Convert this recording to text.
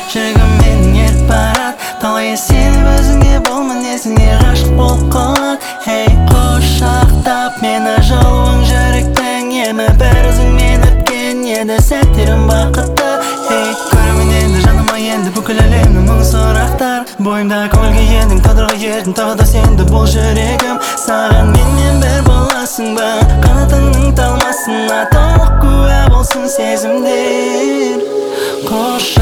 Жүрегім менің еріп барат Талай сеніп өзіңе болмын есіңе ғашық болып қалат Хей құшақтап мені жылуың жүректің емі бір өзіңмен өткен еді сәттерім бақытты Хей көремін енді жаныма енді бүкіл әлемнің мың сұрақтар Бойымда көңілге едің тағдырға ердің тағы да сенді бұл жүрегім Саған менімен бір боласың ба қанатыңның талмасына толық куә болсын сезімдер Қош